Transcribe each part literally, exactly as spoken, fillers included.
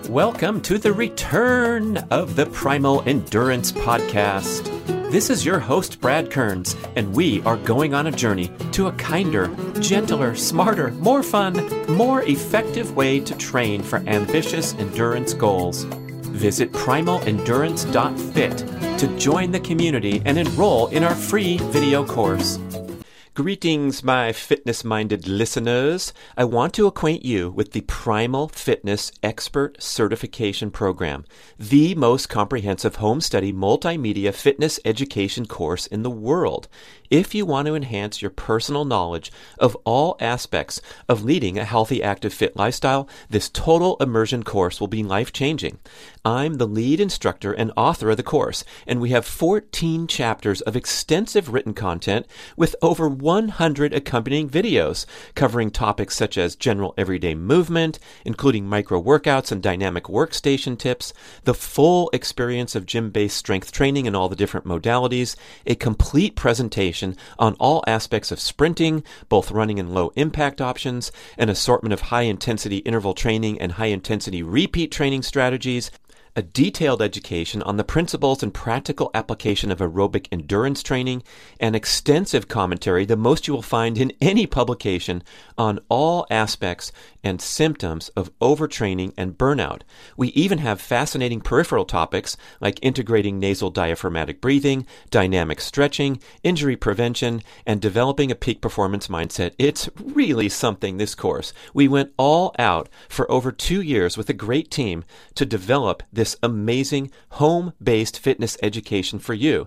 Welcome to the return of the Primal Endurance Podcast. This is your host, Brad Kearns, and we are going on a journey to a kinder, gentler, smarter, more fun, more effective way to train for ambitious endurance goals. Visit primal endurance dot fit to join the community and enroll in our free video course. Greetings, my fitness-minded listeners. I want to acquaint you with the Primal Fitness Expert Certification Program, the most comprehensive home study multimedia fitness education course in the world. If you want to enhance your personal knowledge of all aspects of leading a healthy, active, fit lifestyle, this total immersion course will be life-changing. I'm the lead instructor and author of the course, and we have fourteen chapters of extensive written content with over one hundred accompanying videos covering topics such as general everyday movement, including micro workouts and dynamic workstation tips, the full experience of gym-based strength training in all the different modalities, a complete presentation on all aspects of sprinting, both running and low impact options, an assortment of high intensity interval training and high intensity repeat training strategies, a detailed education on the principles and practical application of aerobic endurance training, and extensive commentary, the most you will find in any publication, on all aspects and symptoms of overtraining and burnout. We even have fascinating peripheral topics like integrating nasal diaphragmatic breathing, dynamic stretching, injury prevention, and developing a peak performance mindset. It's really something, this course. We went all out for over two years with a great team to develop this amazing home-based fitness education for you.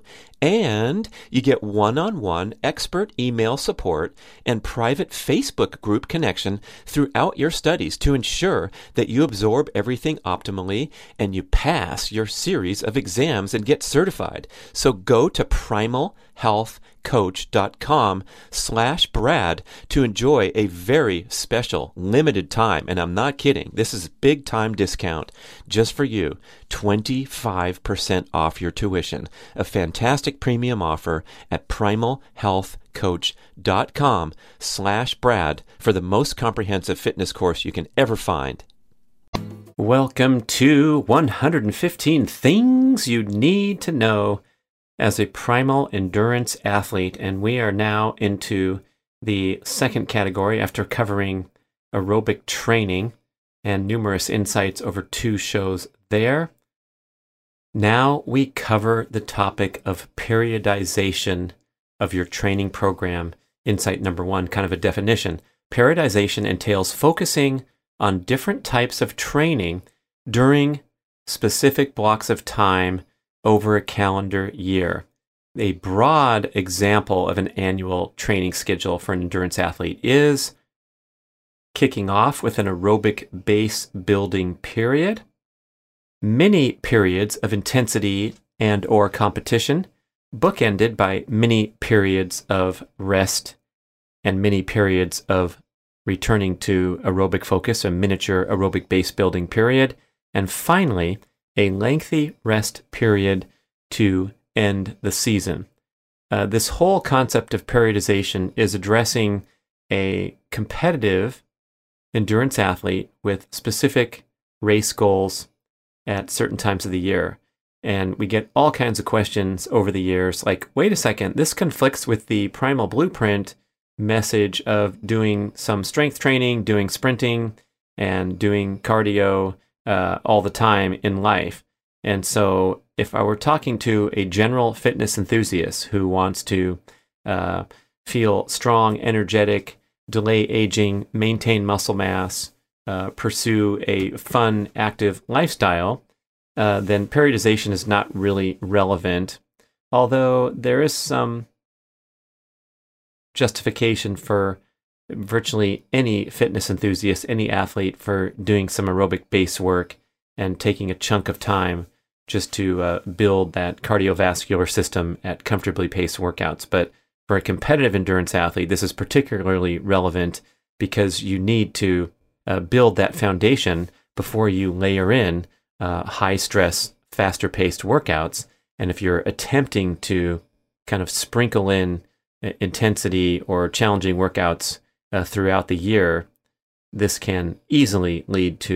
And you get one-on-one expert email support and private Facebook group connection throughout your studies to ensure that you absorb everything optimally and you pass your series of exams and get certified. So go to primal health coach dot com slash Brad to enjoy a very special limited time. And I'm not kidding. This is a big time discount just for you. twenty-five percent off your tuition. A fantastic premium offer at primal health coach dot com slash Brad for the most comprehensive fitness course you can ever find. Welcome to one hundred fifteen Things You Need to Know as a Primal Endurance Athlete, and we are now into the second category after covering aerobic training and numerous insights over two shows there. Now we cover the topic of periodization of your training program. Insight number one, kind of a definition. Periodization entails focusing on different types of training during specific blocks of time over a calendar year. A broad example of an annual training schedule for an endurance athlete is kicking off with an aerobic base building period, mini periods of intensity and or competition, bookended by mini periods of rest and mini periods of returning to aerobic focus, a miniature aerobic base building period, and finally, a lengthy rest period to end the season. Uh, this whole concept of periodization is addressing a competitive endurance athlete with specific race goals at certain times of the year. And we get all kinds of questions over the years like, wait a second, this conflicts with the Primal Blueprint message of doing some strength training, doing sprinting, and doing cardio uh, all the time in life. And so if I were talking to a general fitness enthusiast who wants to uh, feel strong, energetic, delay aging, maintain muscle mass, uh, pursue a fun, active lifestyle, uh, then periodization is not really relevant. Although there is some justification for virtually any fitness enthusiast, any athlete, for doing some aerobic base work and taking a chunk of time just to uh, build that cardiovascular system at comfortably paced workouts. But for a competitive endurance athlete, this is particularly relevant because you need to uh, build that foundation before you layer in uh, high-stress, faster-paced workouts. And if you're attempting to kind of sprinkle in intensity or challenging workouts uh, throughout the year, this can easily lead to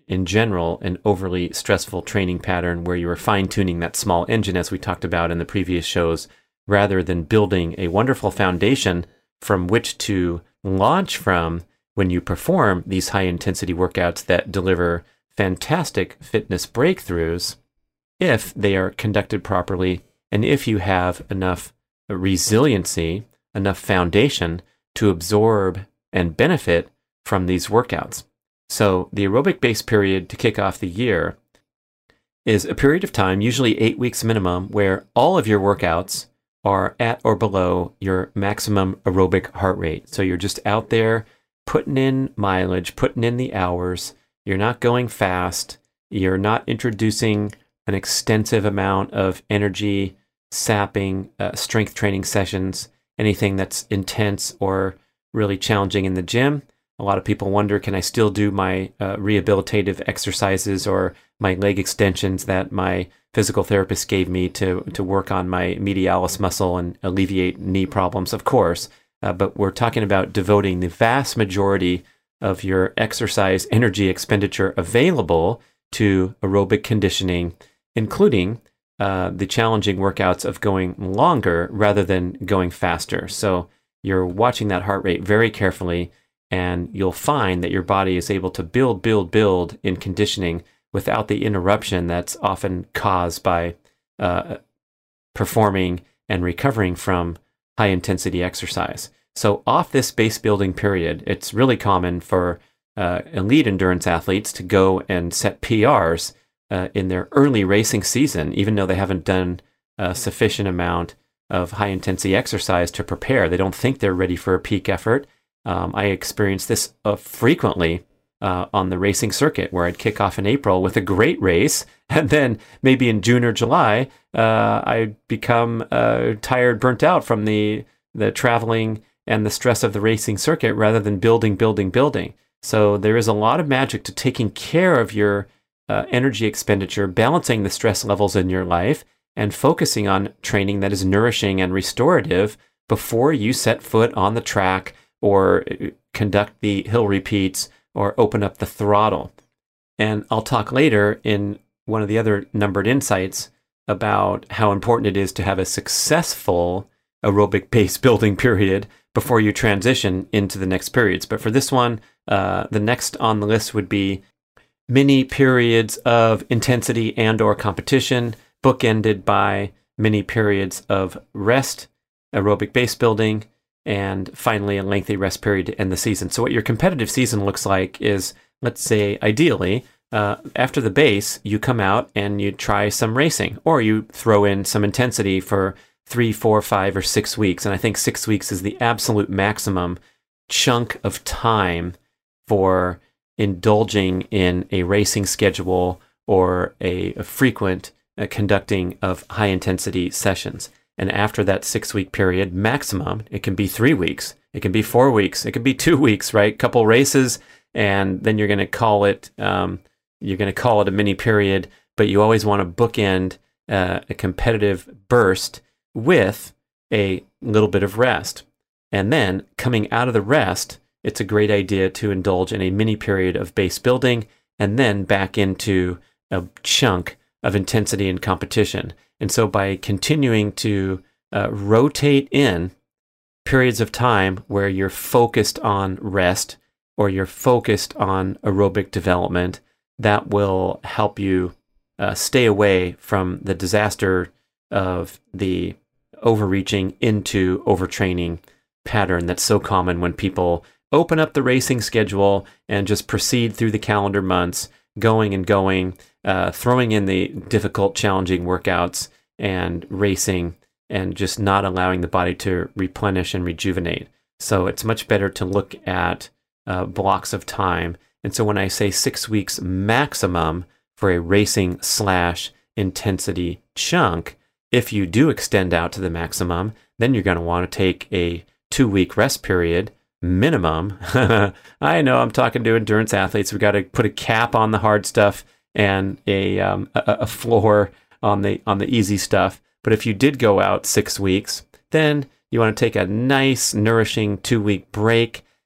in general, an overly stressful training pattern where you are fine-tuning that small engine, as we talked about in the previous shows, rather than building a wonderful foundation from which to launch from when you perform these high-intensity workouts that deliver fantastic fitness breakthroughs, if they are conducted properly and if you have enough resiliency, enough foundation to absorb and benefit from these workouts. So the aerobic base period to kick off the year is a period of time, usually eight weeks minimum, where all of your workouts are at or below your maximum aerobic heart rate. So you're just out there putting in mileage, putting in the hours. You're not going fast. You're not introducing an extensive amount of energy sapping uh, strength training sessions, anything that's intense or really challenging in the gym. A lot of people wonder, can I still do my uh, rehabilitative exercises or my leg extensions that my physical therapist gave me to, to work on my medialis muscle and alleviate knee problems? Of course, uh, but we're talking about devoting the vast majority of your exercise energy expenditure available to aerobic conditioning, including uh, the challenging workouts of going longer rather than going faster. So you're watching that heart rate very carefully, and you'll find that your body is able to build, build, build in conditioning without the interruption that's often caused by uh, performing and recovering from high-intensity exercise. So off this base building period, it's really common for uh, elite endurance athletes to go and set P Rs uh, in their early racing season, even though they haven't done a sufficient amount of high-intensity exercise to prepare. They don't think they're ready for a peak effort. Um, I experienced this uh, frequently uh, on the racing circuit, where I'd kick off in April with a great race, and then maybe in June or July, uh, I'd become uh, tired, burnt out from the the traveling and the stress of the racing circuit, rather than building, building, building. So there is a lot of magic to taking care of your uh, energy expenditure, balancing the stress levels in your life, and focusing on training that is nourishing and restorative before you set foot on the track or conduct the hill repeats or open up the throttle. And I'll talk later in one of the other numbered insights about how important it is to have a successful aerobic base building period before you transition into the next periods. But for this one, uh, the next on the list would be mini periods of intensity and or competition, bookended by mini periods of rest, aerobic base building, and finally a lengthy rest period to end the season. So what your competitive season looks like is, let's say, ideally, uh, after the base, you come out and you try some racing, or you throw in some intensity for three, four, five, or six weeks. And I think six weeks is the absolute maximum chunk of time for indulging in a racing schedule or a, a frequent uh, conducting of high-intensity sessions. And after that six-week period, maximum, it can be three weeks, it can be four weeks, it can be two weeks, right? Couple races, and then you're going to call it um, you're going to call it a mini period. But you always want to bookend uh, a competitive burst with a little bit of rest. And then coming out of the rest, it's a great idea to indulge in a mini period of base building and then back into a chunk of intensity and competition. And so by continuing to uh, rotate in periods of time where you're focused on rest or you're focused on aerobic development, that will help you uh, stay away from the disaster of the overreaching into overtraining pattern that's so common when people open up the racing schedule and just proceed through the calendar months, going and going, uh, throwing in the difficult, challenging workouts and racing, and just not allowing the body to replenish and rejuvenate. So it's much better to look at uh, blocks of time. And so when I say six weeks maximum for a racing slash intensity chunk, if you do extend out to the maximum, then you're going to want to take a two-week rest period minimum. I know I'm talking to endurance athletes. We've got to put a cap on the hard stuff and a um, a, a floor on the on the easy stuff. But if you did go out six weeks, then you want to take a nice, nourishing two-week break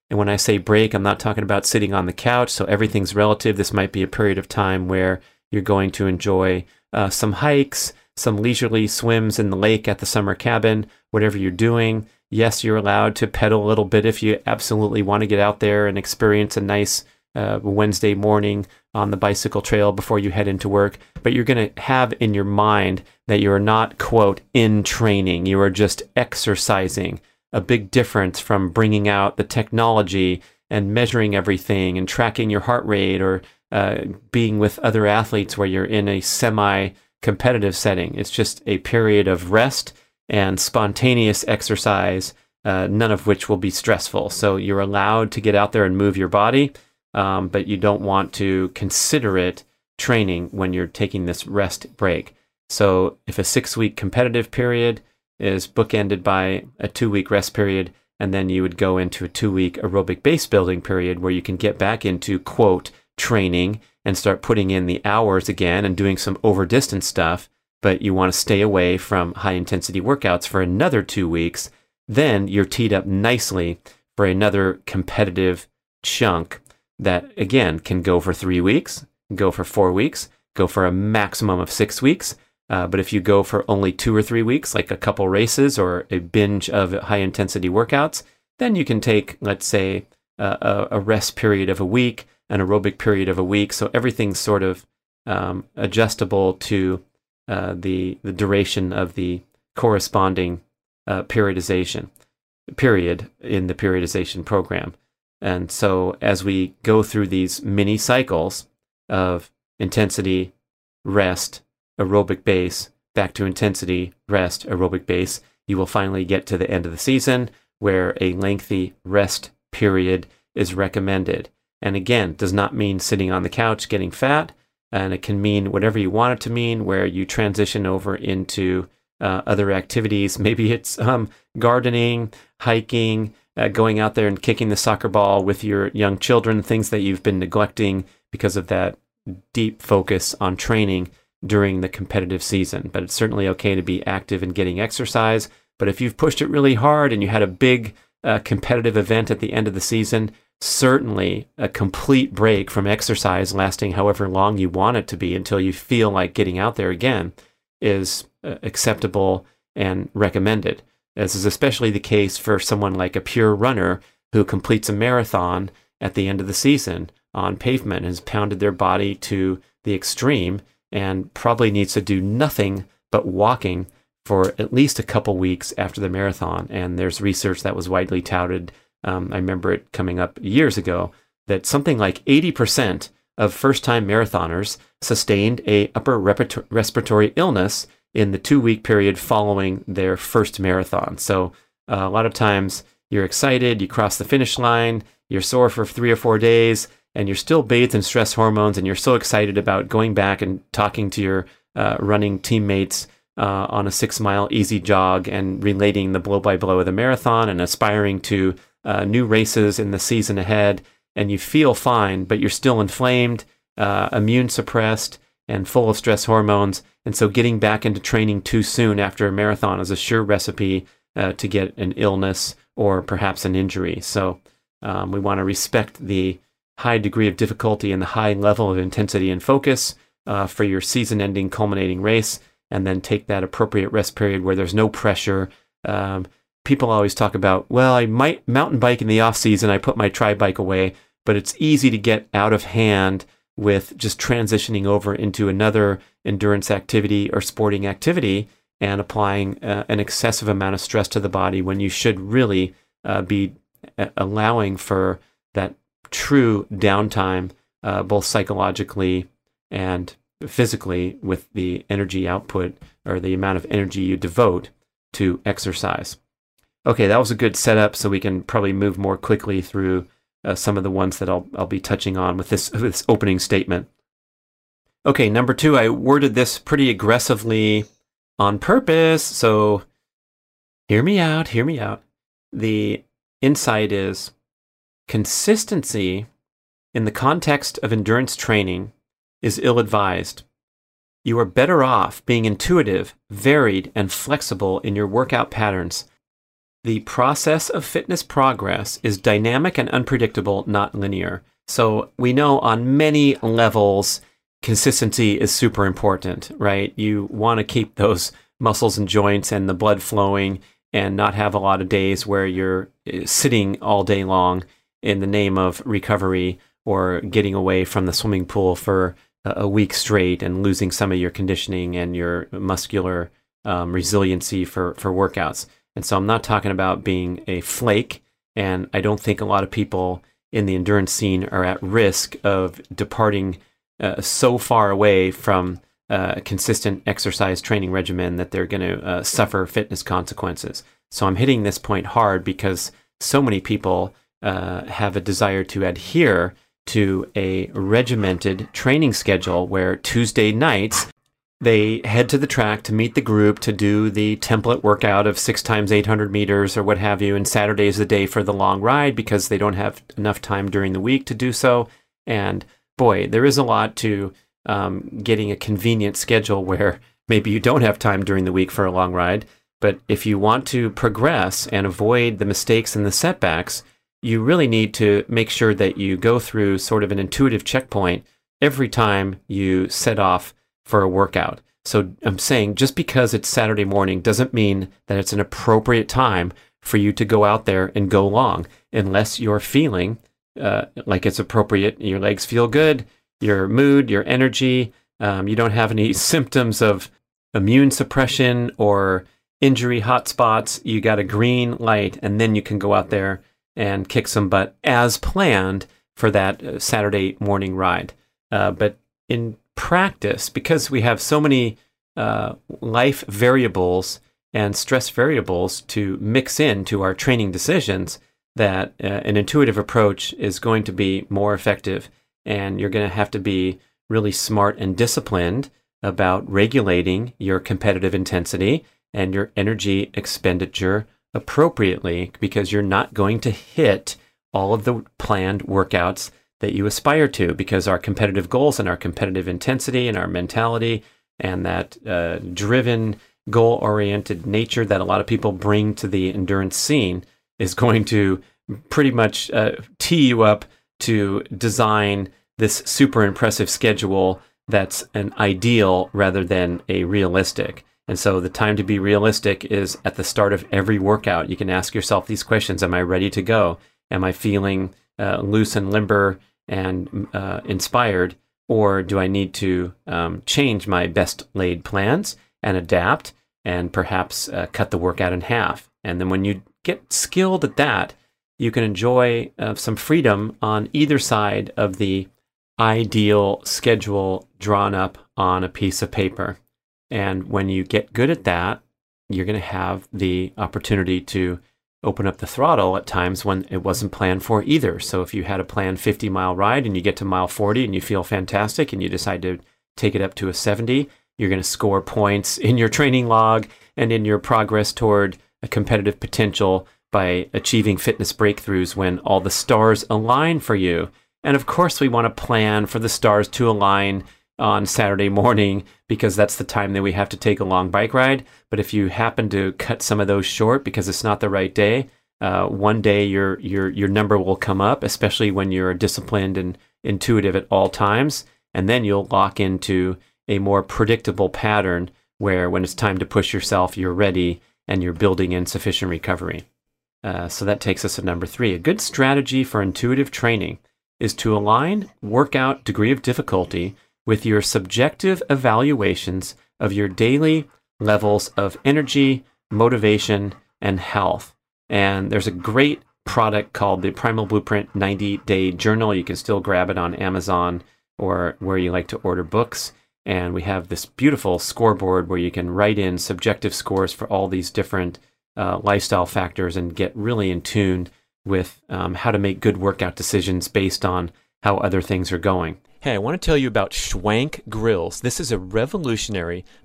And when I say break, I'm not talking about sitting on the couch. So everything's relative. This might be a period of time where you're going to enjoy uh, some hikes, some leisurely swims in the lake at the summer cabin, whatever you're doing. Yes, you're allowed to pedal a little bit if you absolutely want to get out there and experience a nice uh, Wednesday morning on the bicycle trail before you head into work. But you're going to have in your mind that you are not, quote, in training. You are just exercising. A big difference from bringing out the technology and measuring everything and tracking your heart rate, or uh, being with other athletes where you're in a semi-competitive setting. It's just a period of rest and spontaneous exercise, uh, none of which will be stressful. So you're allowed to get out there and move your body, um, but you don't want to consider it training when you're taking this rest break. So if a six-week competitive period is bookended by a two-week rest period, and then you would go into a two-week aerobic base building period where you can get back into, quote, training and start putting in the hours again and doing some over-distance stuff, but you want to stay away from high-intensity workouts for another two weeks, then you're teed up nicely for another competitive chunk that, again, can go for three weeks, go for four weeks, go for a maximum of six weeks. Uh, but if you go for only two or three weeks, like a couple races or a binge of high-intensity workouts, then you can take, let's say, uh, a, a rest period of a week, an aerobic period of a week. So everything's sort of um, adjustable to uh, the the duration of the corresponding uh, periodization period in the periodization program. And so as we go through these mini cycles of intensity, rest, aerobic base, back to intensity, rest, aerobic base, you will finally get to the end of the season where a lengthy rest period is recommended. And again, does not mean sitting on the couch getting fat, and it can mean whatever you want it to mean, where you transition over into uh, other activities. Maybe it's um, gardening, hiking, uh, going out there and kicking the soccer ball with your young children, things that you've been neglecting because of that deep focus on training during the competitive season. But it's certainly okay to be active and getting exercise. But if you've pushed it really hard and you had a big uh, competitive event at the end of the season, certainly a complete break from exercise lasting however long you want it to be until you feel like getting out there again is uh, acceptable and recommended. This is especially the case for someone like a pure runner who completes a marathon at the end of the season on pavement, has pounded their body to the extreme, and probably needs to do nothing but walking for at least a couple weeks after the marathon. And there's research that was widely touted, um, I remember it coming up years ago, that something like eighty percent of first-time marathoners sustained a upper reperto- respiratory illness in the two-week period following their first marathon. So uh, a lot of times you're excited, you cross the finish line, you're sore for three or four days, and you're still bathed in stress hormones, and you're so excited about going back and talking to your uh, running teammates uh, on a six-mile easy jog and relating the blow-by-blow of the marathon and aspiring to uh, new races in the season ahead. And you feel fine, but you're still inflamed, uh, immune suppressed, and full of stress hormones. And so getting back into training too soon after a marathon is a sure recipe uh, to get an illness or perhaps an injury. So um, we want to respect the high degree of difficulty and the high level of intensity and focus uh, for your season-ending culminating race, and then take that appropriate rest period where there's no pressure. Um, people always talk about, well, I might mountain bike in the off-season, I put my tri-bike away, but it's easy to get out of hand with just transitioning over into another endurance activity or sporting activity and applying uh, an excessive amount of stress to the body when you should really uh, be allowing for that true downtime, uh, both psychologically and physically, with the energy output or the amount of energy you devote to exercise. Okay, that was a good setup, so we can probably move more quickly through uh, some of the ones that I'll I'll be touching on with this this opening statement. Okay, number two, I worded this pretty aggressively on purpose, so hear me out, hear me out. The insight is consistency in the context of endurance training is ill-advised. You are better off being intuitive, varied, and flexible in your workout patterns. the process of fitness progress is dynamic and unpredictable, not linear. So we know on many levels, consistency is super important, right? You want to keep those muscles and joints and the blood flowing and not have a lot of days where you're sitting all day long in the name of recovery or getting away from the swimming pool for a week straight and losing some of your conditioning and your muscular um, resiliency for, for workouts. And so I'm not talking about being a flake, and I don't think a lot of people in the endurance scene are at risk of departing uh, so far away from uh, a consistent exercise training regimen that they're going to uh, suffer fitness consequences. So I'm hitting this point hard because so many people uh, have a desire to adhere to a regimented training schedule where Tuesday nights they head to the track to meet the group to do the template workout of six times eight hundred meters or what have you. And Saturday is the day for the long ride because they don't have enough time during the week to do so. And boy, there is a lot to um, getting a convenient schedule where maybe you don't have time during the week for a long ride. But if you want to progress and avoid the mistakes and the setbacks, you really need to make sure that you go through sort of an intuitive checkpoint every time you set off for a workout. So I'm saying just because it's Saturday morning doesn't mean that it's an appropriate time for you to go out there and go long, unless you're feeling uh, like it's appropriate. Your legs feel good, your mood, your energy, um, you don't have any symptoms of immune suppression or injury hotspots. You got a green light, and then you can go out there and kick some butt as planned for that uh, Saturday morning ride. Uh, but in practice, because we have so many uh, life variables and stress variables to mix into our training decisions, that uh, an intuitive approach is going to be more effective. And you're going to have to be really smart and disciplined about regulating your competitive intensity and your energy expenditure appropriately, because you're not going to hit all of the planned workouts that you aspire to, because our competitive goals and our competitive intensity and our mentality and that uh, driven, goal-oriented nature that a lot of people bring to the endurance scene is going to pretty much uh, tee you up to design this super impressive schedule that's an ideal rather than a realistic. And so the time to be realistic is at the start of every workout. You can ask yourself these questions. Am I ready to go? Am I feeling uh, loose and limber and uh, inspired? Or do I need to um, change my best laid plans and adapt and perhaps uh, cut the workout in half? And then when you get skilled at that, you can enjoy uh, some freedom on either side of the ideal schedule drawn up on a piece of paper. And when you get good at that, you're going to have the opportunity to open up the throttle at times when it wasn't planned for either. So if you had a planned fifty mile ride and you get to mile forty and you feel fantastic and you decide to take it up to a seventy, you're going to score points in your training log and in your progress toward a competitive potential by achieving fitness breakthroughs when all the stars align for you. And of course, we want to plan for the stars to align on Saturday morning because that's the time that we have to take a long bike ride. But if you happen to cut some of those short because it's not the right day, uh, one day your your your number will come up, especially when you're disciplined and intuitive at all times. And then you'll lock into a more predictable pattern where when it's time to push yourself, you're ready and you're building in sufficient recovery. Uh, so that takes us to number three. A good strategy for intuitive training is to align workout degree of difficulty with your subjective evaluations of your daily levels of energy, motivation, and health. And there's a great product called the Primal Blueprint ninety day Journal. You can still grab it on Amazon or where you like to order books. And we have this beautiful scoreboard where you can write in subjective scores for all these different uh, lifestyle factors and get really in tune with um, how to make good workout decisions based on how other things are going. Hey, I want to tell you about Schwank Grills. This is a revolutionary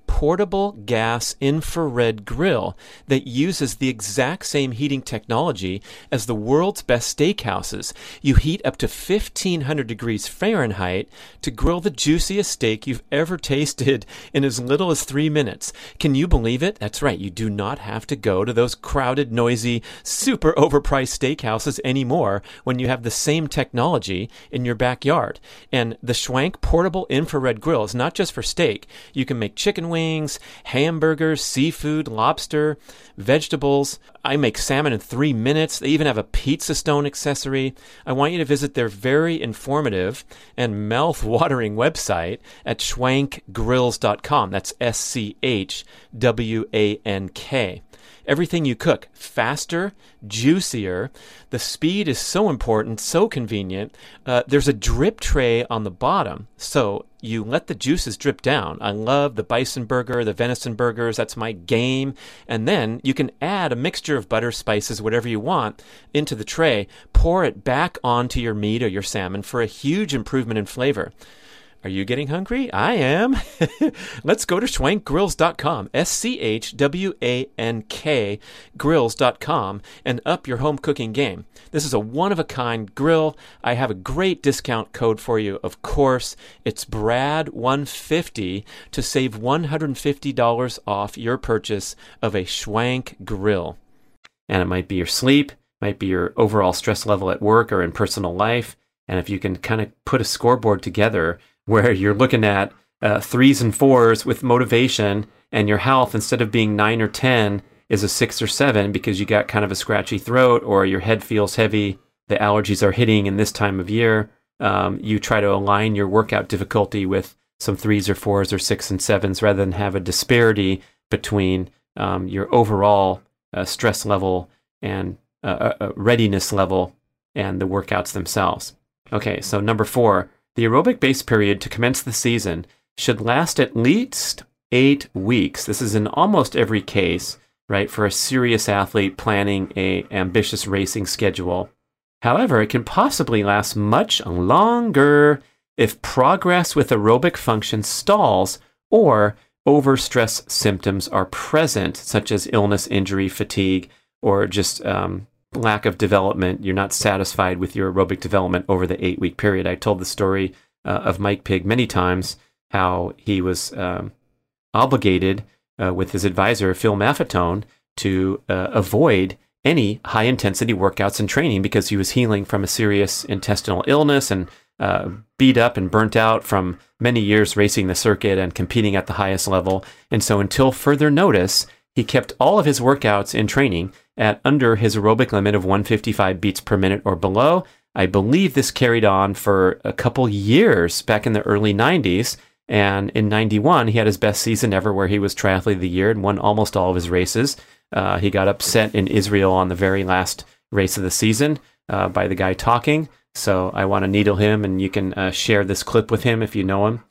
portable gas infrared grill that uses the exact same heating technology as the world's best steakhouses. You heat up to fifteen hundred degrees Fahrenheit to grill the juiciest steak you've ever tasted in as little as three minutes. Can you believe it? That's right. You do not have to go to those crowded, noisy, super overpriced steakhouses anymore when you have the same technology in your backyard. And the Schwank portable infrared grill is not just for steak. You can make chicken wings, hamburgers, seafood, lobster, vegetables. I make salmon in three minutes. They even have a pizza stone accessory. I want you to visit their very informative and mouth-watering website at schwank grills dot com. That's S C H W A N K. Everything you cook, faster, juicier. The speed is so important, so convenient. Uh, there's a drip tray on the bottom, so you let the juices drip down. I love the bison burger, the venison burgers. That's my game. And then you can add a mixture of butter, spices, whatever you want, into the tray. Pour it back onto your meat or your salmon for a huge improvement in flavor. Are you getting hungry? I am. Let's go to schwank grills dot com, S C H W A N K grills dot com, and up your home cooking game. This is a one-of-a-kind grill. I have a great discount code for you, of course. It's Brad one fifty to save one hundred fifty dollars off your purchase of a Schwank grill. And it might be your sleep, might be your overall stress level at work or in personal life. And if you can kind of put a scoreboard together where you're looking at uh, threes and fours with motivation, and your health, instead of being nine or ten, is a six or seven because you got kind of a scratchy throat or your head feels heavy, the allergies are hitting in this time of year, um, you try to align your workout difficulty with some threes or fours or six and sevens rather than have a disparity between um, your overall uh, stress level and uh, uh, readiness level and the workouts themselves. Okay, so number four, the aerobic base period to commence the season should last at least eight weeks. This is in almost every case, right, for a serious athlete planning a ambitious racing schedule. However, it can possibly last much longer if progress with aerobic function stalls or overstress symptoms are present, such as illness, injury, fatigue, or just um, lack of development. You're not satisfied with your aerobic development over the eight-week period. I told the story uh, of Mike Pigg many times, how he was um, obligated uh, with his advisor, Phil Maffetone, to uh, avoid any high-intensity workouts and training because he was healing from a serious intestinal illness and uh, beat up and burnt out from many years racing the circuit and competing at the highest level. And so until further notice, he kept all of his workouts in training at under his aerobic limit of one hundred fifty-five beats per minute or below. I believe this carried on for a couple years back in the early nineties. And in ninety-one, he had his best season ever where he was Triathlete of the Year and won almost all of his races. Uh, he got upset in Israel on the very last race of the season uh, by the guy talking. So I want to needle him, and you can uh, share this clip with him if you know him.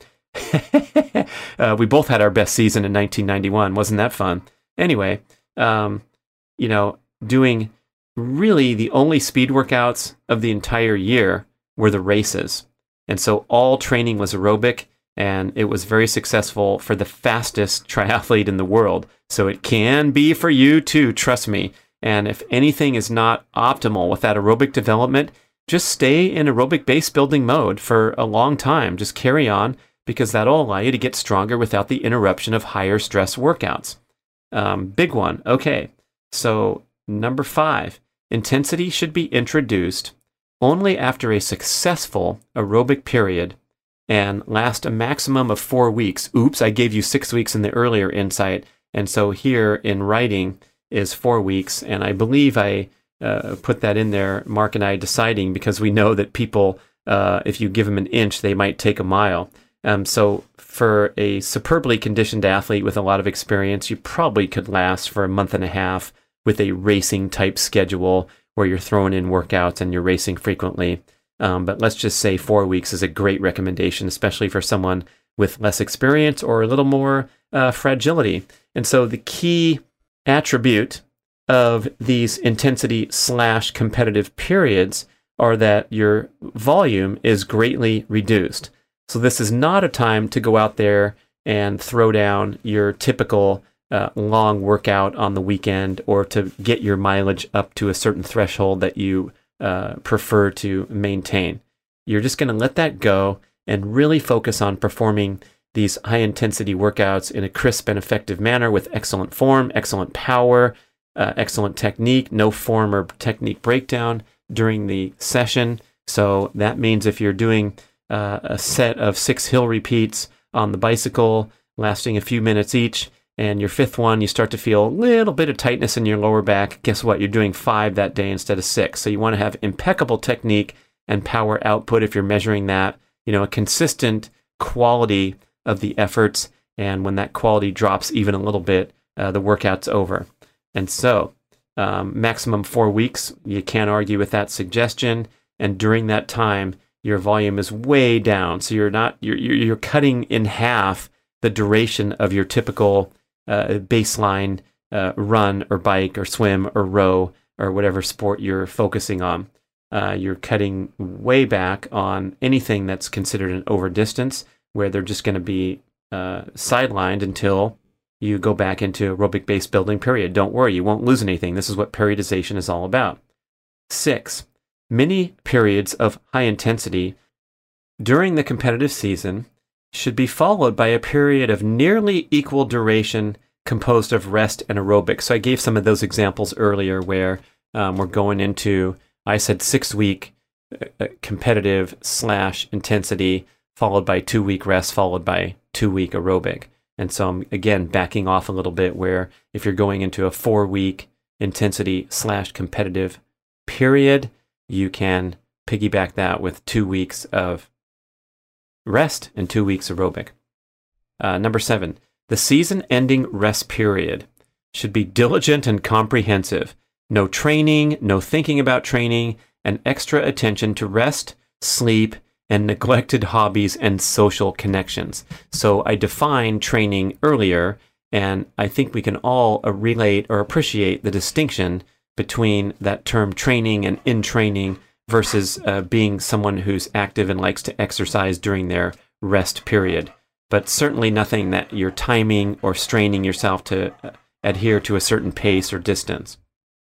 uh, we both had our best season in nineteen ninety-one. Wasn't that fun? Anyway, um, you know, doing really the only speed workouts of the entire year were the races. And so all training was aerobic, and it was very successful for the fastest triathlete in the world. So it can be for you too, trust me. And if anything is not optimal with that aerobic development, just stay in aerobic base building mode for a long time. Just carry on, because that'll allow you to get stronger without the interruption of higher stress workouts. Um, big one. Okay, so number five, intensity should be introduced only after a successful aerobic period and last a maximum of four weeks. Oops, I gave you six weeks in the earlier insight. And so here in writing is four weeks. And I believe I uh, put that in there, Mark and I deciding, because we know that people, uh, if you give them an inch, they might take a mile. Um, so for a superbly conditioned athlete with a lot of experience, you probably could last for a month and a half with a racing type schedule where you're throwing in workouts and you're racing frequently. Um, but let's just say four weeks is a great recommendation, especially for someone with less experience or a little more uh, fragility. And so the key attribute of these intensity slash competitive periods are that your volume is greatly reduced. So this is not a time to go out there and throw down your typical uh, long workout on the weekend, or to get your mileage up to a certain threshold that you uh, prefer to maintain. You're just going to let that go and really focus on performing these high-intensity workouts in a crisp and effective manner with excellent form, excellent power, uh, excellent technique, no form or technique breakdown during the session. So that means if you're doing uh, a set of six hill repeats on the bicycle, lasting a few minutes each, and your fifth one, you start to feel a little bit of tightness in your lower back, guess what? You're doing five that day instead of six. So you want to have impeccable technique and power output if you're measuring that, you know, a consistent quality of the efforts. And when that quality drops even a little bit, uh, the workout's over. And so um, maximum four weeks, you can't argue with that suggestion. And during that time, your volume is way down. So you're not, you're, you're cutting in half the duration of your typical uh, baseline uh, run or bike or swim or row or whatever sport you're focusing on. Uh, you're cutting way back on anything that's considered an over distance, where they're just going to be uh, sidelined until you go back into aerobic base building period. Don't worry, you won't lose anything. This is what periodization is all about. Six, many periods of high intensity during the competitive season should be followed by a period of nearly equal duration composed of rest and aerobics. So I gave some of those examples earlier where um, we're going into, I said six-week uh, competitive slash intensity, followed by two-week rest, followed by two-week aerobic. And so I'm, again, backing off a little bit where if you're going into a four-week intensity slash competitive period, you can piggyback that with two weeks of rest and two weeks aerobic. Uh, number seven, the season-ending rest period should be diligent and comprehensive. No training, no thinking about training, and extra attention to rest, sleep, and neglected hobbies and social connections. So I defined training earlier, and I think we can all uh, relate or appreciate the distinction between that term training and in training versus uh, being someone who's active and likes to exercise during their rest period. But certainly nothing that you're timing or straining yourself to uh, adhere to a certain pace or distance.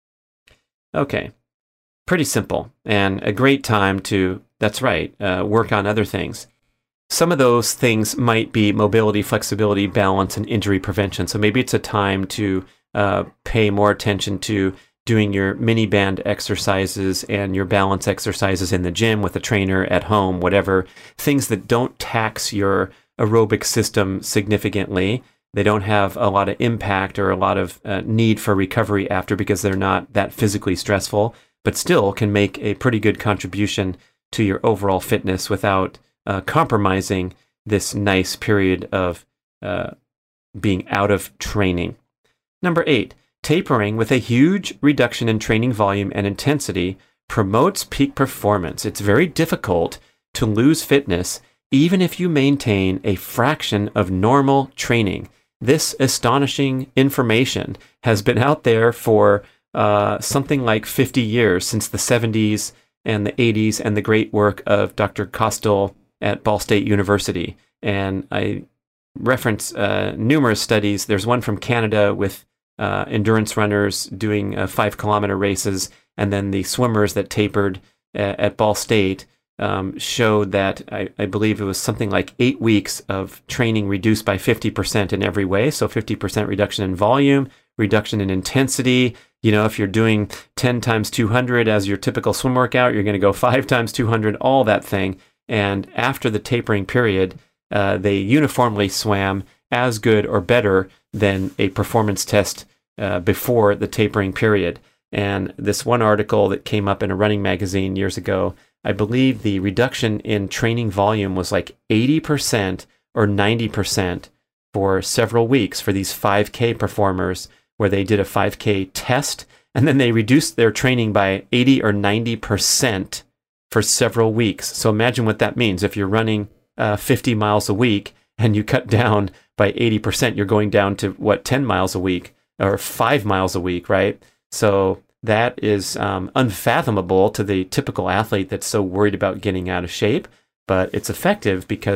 Okay, pretty simple, and a great time to, that's right, uh, work on other things. Some of those things might be mobility, flexibility, balance, and injury prevention. So maybe it's a time to uh, pay more attention to doing your mini band exercises and your balance exercises in the gym with a trainer at home, whatever, things that don't tax your aerobic system significantly. They don't have a lot of impact or a lot of uh, need for recovery after because they're not that physically stressful, but still can make a pretty good contribution to your overall fitness without uh, compromising this nice period of uh, being out of training. Number eight, tapering with a huge reduction in training volume and intensity promotes peak performance. It's very difficult to lose fitness even if you maintain a fraction of normal training. This astonishing information has been out there for uh, something like fifty years, since the seventies and the eighties, and the great work of Doctor Kostel at Ball State University. And I reference uh, numerous studies. There's one from Canada with uh, endurance runners doing uh, five kilometer races, and then the swimmers that tapered uh, at Ball State um, showed that I, I believe it was something like eight weeks of training reduced by fifty percent in every way. So fifty percent reduction in volume, reduction in intensity. You know, if you're doing ten times two hundred as your typical swim workout, you're going to go five times two hundred, all that thing. And after the tapering period, uh, they uniformly swam as good or better than a performance test uh, before the tapering period. And this one article that came up in a running magazine years ago, I believe the reduction in training volume was like eighty percent or ninety percent for several weeks for these five K performers, where they did a five K test, and then they reduced their training by eighty or ninety percent for several weeks. So imagine what that means. If you're running uh, fifty miles a week and you cut down by eighty percent, you're going down to, what, ten miles a week or five miles a week, right? So that is um, unfathomable to the typical athlete that's so worried about getting out of shape, but it's effective because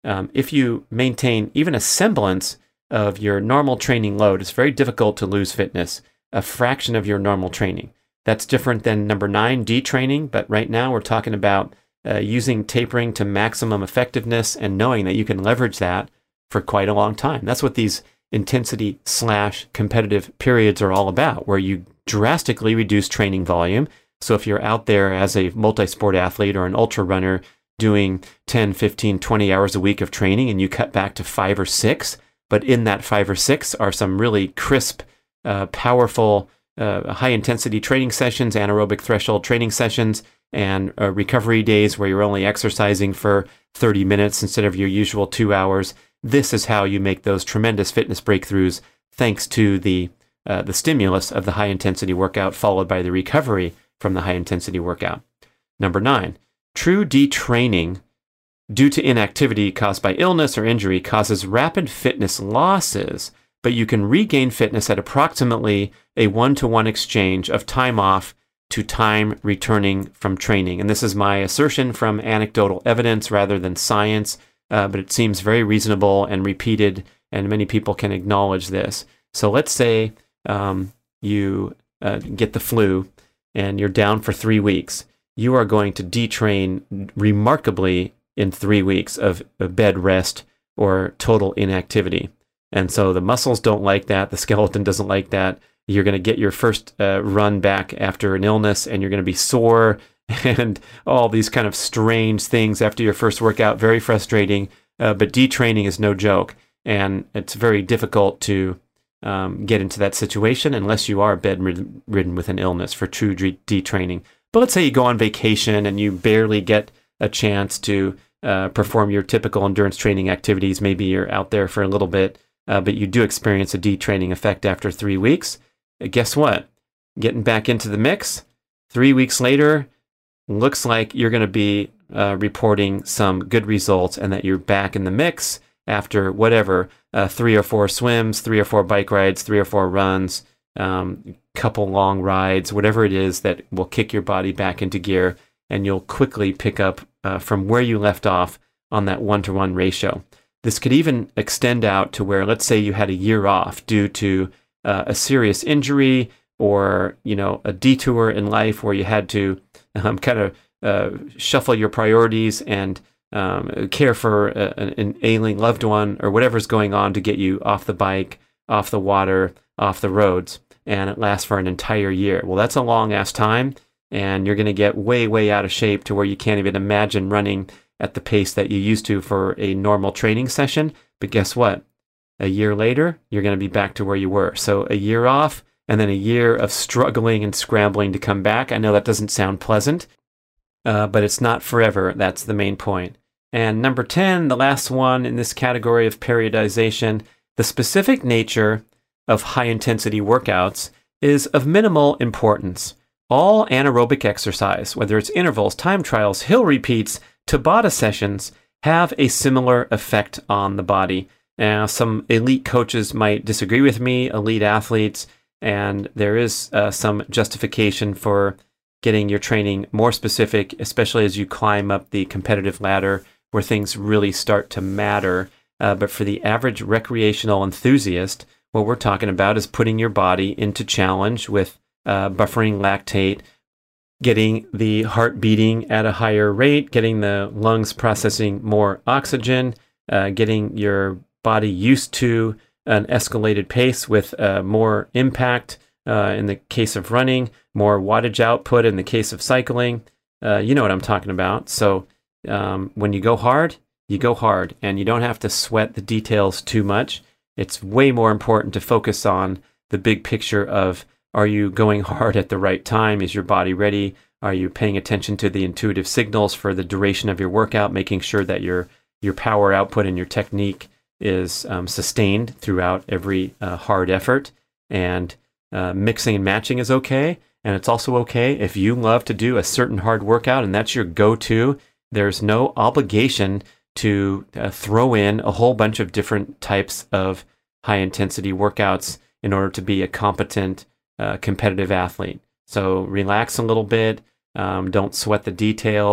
um, if you maintain even a semblance of your normal training load, it's very difficult to lose fitness, a fraction of your normal training. That's different than number nine, detraining, but right now we're talking about uh, using tapering to maximum effectiveness and knowing that you can leverage that for quite a long time. That's what these intensity slash competitive periods are all about, where you drastically reduce training volume. So if you're out there as a multi-sport athlete or an ultra runner doing ten, fifteen, twenty hours a week of training and you cut back to five or six, but in that five or six are some really crisp, uh, powerful, uh, high-intensity training sessions, anaerobic threshold training sessions, and uh, recovery days where you're only exercising for thirty minutes instead of your usual two hours. This is how you make those tremendous fitness breakthroughs thanks to the uh, the stimulus of the high-intensity workout followed by the recovery from the high-intensity workout. Number nine, true detraining due to inactivity caused by illness or injury causes rapid fitness losses, but you can regain fitness at approximately a one-to-one exchange of time off to time returning from training. And this is my assertion from anecdotal evidence rather than science, uh, but it seems very reasonable and repeated, and many people can acknowledge this. So let's say um, you uh, get the flu and you're down for three weeks. You are going to detrain remarkably in three weeks of, of bed rest or total inactivity. And so the muscles don't like that. The skeleton doesn't like that. You're going to get your first uh, run back after an illness, and you're going to be sore and all these kind of strange things after your first workout. Very frustrating, uh, but detraining is no joke. And it's very difficult to um, get into that situation unless you are bedridden with an illness for true detraining. But let's say you go on vacation and you barely get a chance to uh, perform your typical endurance training activities. Maybe you're out there for a little bit, uh, but you do experience a detraining effect after three weeks. Uh, guess what? Getting back into the mix, three weeks later, looks like you're going to be uh, reporting some good results and that you're back in the mix after whatever, uh, three or four swims, three or four bike rides, three or four runs, um, couple long rides, whatever it is that will kick your body back into gear, and you'll quickly pick up uh, from where you left off on that one-to-one ratio. This could even extend out to where, let's say you had a year off due to uh, a serious injury or, you know, a detour in life where you had to um, kind of uh, shuffle your priorities and um, care for a, an ailing loved one or whatever's going on to get you off the bike, off the water, off the roads, and it lasts for an entire year. Well, that's a long-ass time, and you're going to get way, way out of shape to where you can't even imagine running at the pace that you used to for a normal training session. But guess what? A year later, you're going to be back to where you were. So a year off, and then a year of struggling and scrambling to come back. I know that doesn't sound pleasant, uh, but it's not forever. That's the main point. And number ten, the last one in this category of periodization, the specific nature of high-intensity workouts is of minimal importance. All anaerobic exercise, whether it's intervals, time trials, hill repeats, Tabata sessions, have a similar effect on the body. Now, some elite coaches might disagree with me, elite athletes, and there is uh, some justification for getting your training more specific, especially as you climb up the competitive ladder where things really start to matter. Uh, but for the average recreational enthusiast, what we're talking about is putting your body into challenge with uh, buffering lactate, getting the heart beating at a higher rate, getting the lungs processing more oxygen, uh, getting your body used to an escalated pace with uh, more impact uh, in the case of running, more wattage output in the case of cycling. Uh, you know what I'm talking about. So um, when you go hard, you go hard, and you don't have to sweat the details too much. It's way more important to focus on the big picture of, are you going hard at the right time? Is your body ready? Are you paying attention to the intuitive signals for the duration of your workout, making sure that your your power output and your technique is um, sustained throughout every uh, hard effort? And uh, mixing and matching is okay. And it's also okay if you love to do a certain hard workout and that's your go-to. There's no obligation to uh, throw in a whole bunch of different types of high-intensity workouts in order to be a competent uh, competitive athlete. So relax a little bit. Um, don't sweat the details.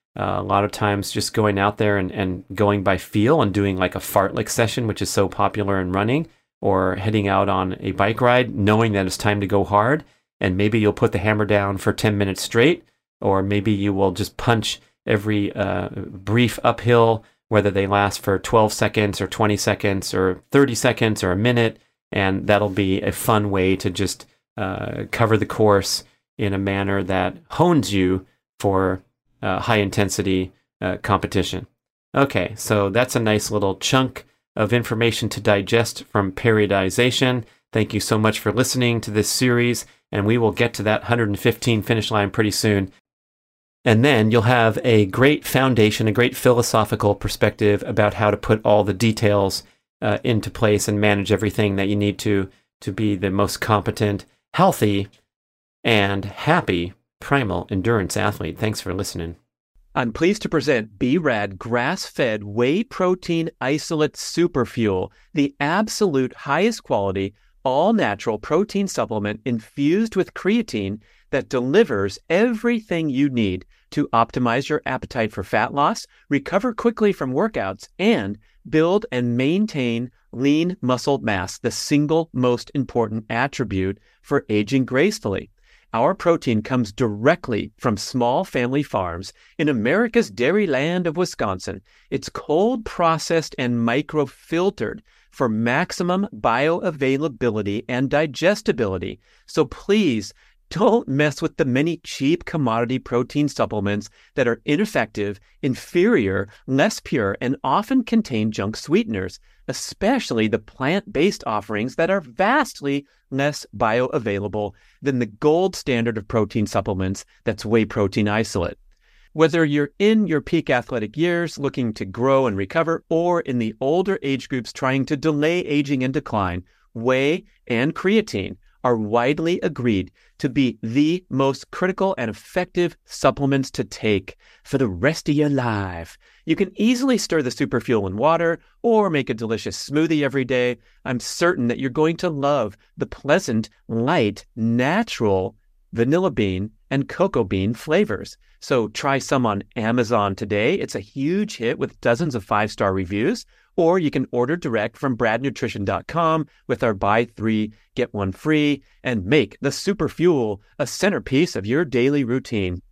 Uh, a lot of times just going out there and, and going by feel and doing like a fartlek session, which is so popular in running, or heading out on a bike ride, knowing that it's time to go hard. And maybe you'll put the hammer down for ten minutes straight, or maybe you will just punch every uh, brief uphill, whether they last for twelve seconds or twenty seconds or thirty seconds or a minute. And that'll be a fun way to just uh, cover the course in a manner that hones you for uh, high intensity uh, competition. Okay, so that's a nice little chunk of information to digest from periodization. Thank you so much for listening to this series, and we will get to that one hundred fifteen finish line pretty soon. And then you'll have a great foundation, a great philosophical perspective about how to put all the details uh, into place and manage everything that you need to to be the most competent, healthy, and happy primal endurance athlete. Thanks for listening. I'm pleased to present B-Rad grass-fed whey protein isolate superfuel, the absolute highest quality, all-natural protein supplement infused with creatine that delivers everything you need to optimize your appetite for fat loss, recover quickly from workouts, and build and maintain lean muscle mass, the single most important attribute for aging gracefully. Our protein comes directly from small family farms in America's dairy land of Wisconsin. It's cold processed and micro-filtered for maximum bioavailability and digestibility. So please don't mess with the many cheap commodity protein supplements that are ineffective, inferior, less pure, and often contain junk sweeteners, especially the plant-based offerings that are vastly less bioavailable than the gold standard of protein supplements, that's whey protein isolate. Whether you're in your peak athletic years looking to grow and recover, or in the older age groups trying to delay aging and decline, whey and creatine are widely agreed to be the most critical and effective supplements to take for the rest of your life. You can easily stir the superfuel in water or make a delicious smoothie every day. I'm certain that you're going to love the pleasant, light, natural vanilla bean and cocoa bean flavors. So try some on Amazon today. It's a huge hit with dozens of five-star reviews. Or you can order direct from brad nutrition dot com with our buy three, get one free, and make the superfuel a centerpiece of your daily routine.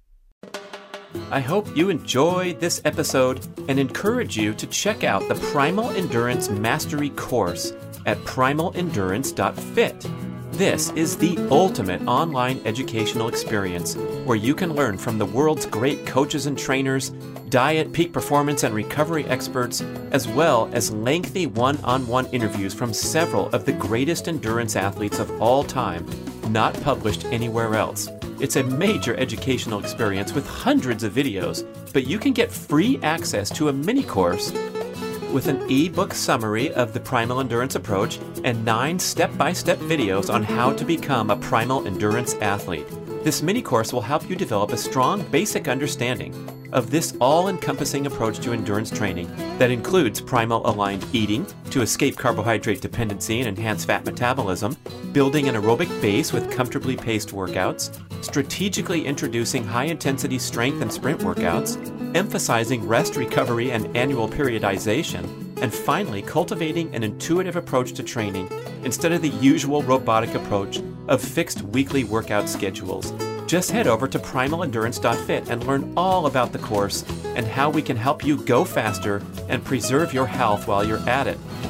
I hope you enjoyed this episode and encourage you to check out the Primal Endurance Mastery course at primal endurance dot fit. This is the ultimate online educational experience where you can learn from the world's great coaches and trainers, diet, peak performance, and recovery experts, as well as lengthy one-on-one interviews from several of the greatest endurance athletes of all time, not published anywhere else. It's a major educational experience with hundreds of videos, but you can get free access to a mini course with an ebook summary of the Primal Endurance approach and nine step-by-step videos on how to become a Primal Endurance athlete. This mini course will help you develop a strong basic understanding of this all-encompassing approach to endurance training that includes primal-aligned eating to escape carbohydrate dependency and enhance fat metabolism, building an aerobic base with comfortably paced workouts, strategically introducing high-intensity strength and sprint workouts, emphasizing rest, recovery, and annual periodization, and finally, cultivating an intuitive approach to training instead of the usual robotic approach of fixed weekly workout schedules. Just head over to primal endurance dot fit and learn all about the course and how we can help you go faster and preserve your health while you're at it.